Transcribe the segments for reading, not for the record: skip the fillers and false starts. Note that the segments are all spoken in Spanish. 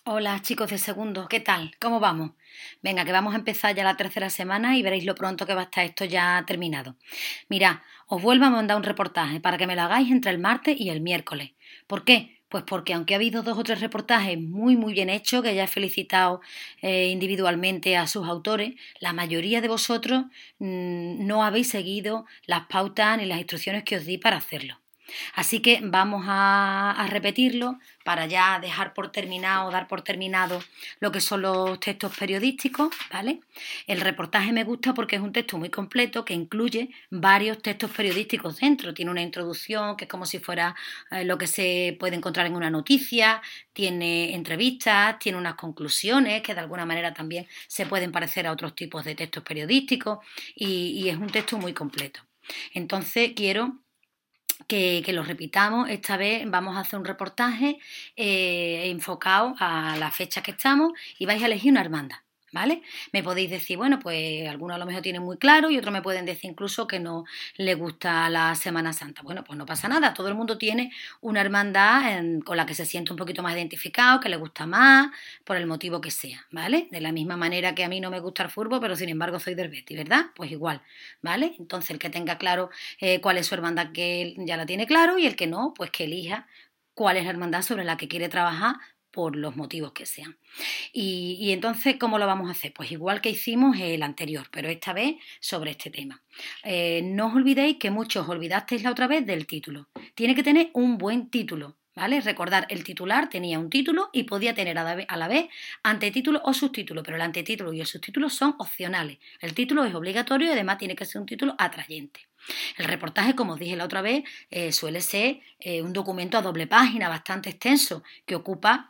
Hola chicos de segundo, ¿qué tal? ¿Cómo vamos? Venga, que vamos a empezar ya la tercera semana y veréis lo pronto que va a estar esto ya terminado. Mirad, os vuelvo a mandar un reportaje para que me lo hagáis entre el martes y el miércoles. ¿Por qué? Pues porque aunque ha habido dos o tres reportajes muy bien hechos, que ya he felicitado individualmente a sus autores, la mayoría de vosotros no habéis seguido las pautas ni las instrucciones que os di para hacerlo. Así que vamos a repetirlo para ya dejar por terminado, dar por terminado lo que son los textos periodísticos, ¿vale? El reportaje me gusta porque es un texto muy completo que incluye varios textos periodísticos dentro. Tiene una introducción que es como si fuera lo que se puede encontrar en una noticia, tiene entrevistas, tiene unas conclusiones que de alguna manera también se pueden parecer a otros tipos de textos periodísticos y es un texto muy completo. Entonces quiero que lo repitamos. Esta vez vamos a hacer un reportaje enfocado a la fecha que estamos y vais a elegir una hermandad, ¿vale? Me podéis decir, bueno, pues algunos a lo mejor tienen muy claro y otros me pueden decir incluso que no les gusta la Semana Santa. Bueno, pues no pasa nada, todo el mundo tiene una hermandad con la que se siente un poquito más identificado, que le gusta más, por el motivo que sea, ¿vale? De la misma manera que a mí no me gusta el fútbol, pero sin embargo soy del Betis, ¿verdad? Pues igual, ¿vale? Entonces el que tenga claro cuál es su hermandad, que ya la tiene claro, y el que no, pues que elija cuál es la hermandad sobre la que quiere trabajar por los motivos que sean. Y entonces, ¿cómo lo vamos a hacer? Pues igual que hicimos el anterior, pero esta vez sobre este tema. No os olvidéis que muchos olvidasteis la otra vez del título. Tiene que tener un buen título, ¿vale? Recordar, el titular tenía un título y podía tener a la vez antetítulo o subtítulo, pero el antetítulo y el subtítulo son opcionales. El título es obligatorio y además tiene que ser un título atrayente. El reportaje, como os dije la otra vez, suele ser un documento a doble página bastante extenso que ocupa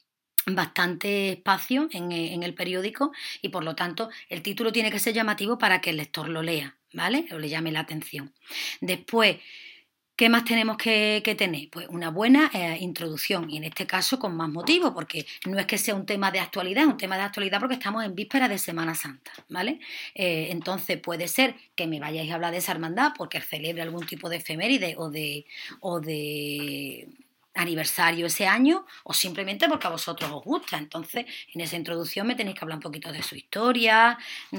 bastante espacio en el periódico y por lo tanto el título tiene que ser llamativo para que el lector lo lea, ¿vale? O le llame la atención. Después, ¿qué más tenemos que tener? Pues una buena introducción y en este caso con más motivo, porque no es que sea un tema de actualidad, es un tema de actualidad porque estamos en víspera de Semana Santa, ¿vale? Entonces puede ser que me vayáis a hablar de esa hermandad porque celebre algún tipo de efeméride o de aniversario ese año o simplemente porque a vosotros os gusta. Entonces, en esa introducción me tenéis que hablar un poquito de su historia,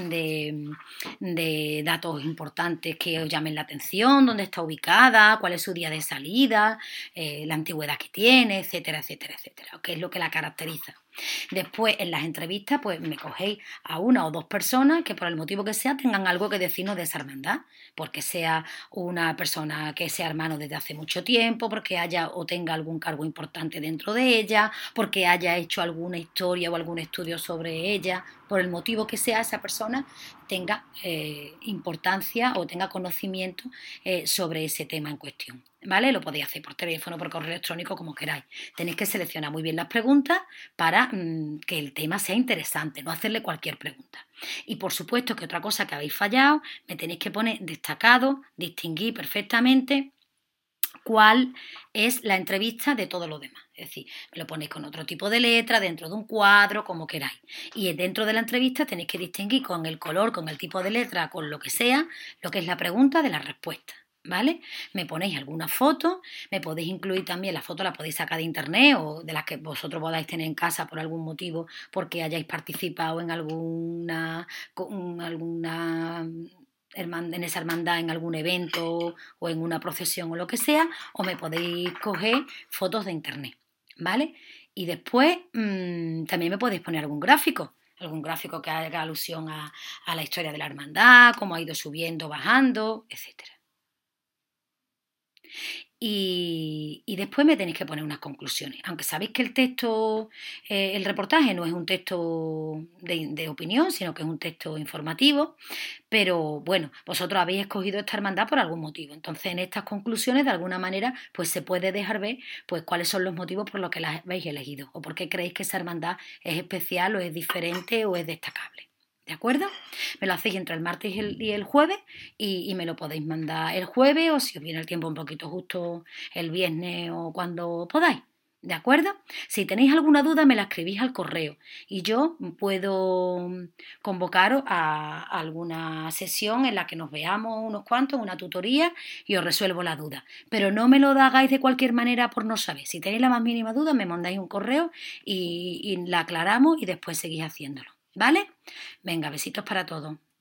de datos importantes que os llamen la atención, dónde está ubicada, cuál es su día de salida, la antigüedad que tiene, etcétera, etcétera, etcétera, qué es lo que la caracteriza. Después, en las entrevistas, pues me cogéis a una o dos personas que por el motivo que sea tengan algo que decirnos de esa hermandad, porque sea una persona que sea hermano desde hace mucho tiempo, porque haya o tenga algún cargo importante dentro de ella, porque haya hecho alguna historia o algún estudio sobre ella, por el motivo que sea esa persona tenga importancia o tenga conocimiento sobre ese tema en cuestión. ¿Vale? Lo podéis hacer por teléfono, por correo electrónico, como queráis. Tenéis que seleccionar muy bien las preguntas para que el tema sea interesante, no hacerle cualquier pregunta. Y por supuesto que otra cosa que habéis fallado, me tenéis que poner destacado, distinguir perfectamente cuál es la entrevista de todo lo demás. Es decir, me lo ponéis con otro tipo de letra, dentro de un cuadro, como queráis. Y dentro de la entrevista tenéis que distinguir con el color, con el tipo de letra, con lo que sea, lo que es la pregunta de la respuesta. ¿Vale? Me ponéis alguna foto, me podéis incluir también, la foto la podéis sacar de internet o de las que vosotros podáis tener en casa por algún motivo, porque hayáis participado en alguna en esa hermandad, en algún evento o en una procesión o lo que sea, o me podéis coger fotos de internet, ¿vale? Y después también me podéis poner algún gráfico que haga alusión a la historia de la hermandad, cómo ha ido subiendo, bajando, etcétera. Y después me tenéis que poner unas conclusiones. Aunque sabéis que el texto, el reportaje no es un texto de opinión, sino que es un texto informativo, pero bueno, vosotros habéis escogido esta hermandad por algún motivo. Entonces, en estas conclusiones, de alguna manera, pues se puede dejar ver pues cuáles son los motivos por los que la habéis elegido o por qué creéis que esa hermandad es especial o es diferente o es destacable. ¿De acuerdo? Me lo hacéis entre el martes y el jueves y me lo podéis mandar el jueves o si os viene el tiempo un poquito justo el viernes o cuando podáis. ¿De acuerdo? Si tenéis alguna duda me la escribís al correo y yo puedo convocaros a alguna sesión en la que nos veamos unos cuantos, una tutoría y os resuelvo la duda. Pero no me lo hagáis de cualquier manera por no saber. Si tenéis la más mínima duda me mandáis un correo y la aclaramos y después seguís haciéndolo. ¿Vale? Venga, besitos para todos.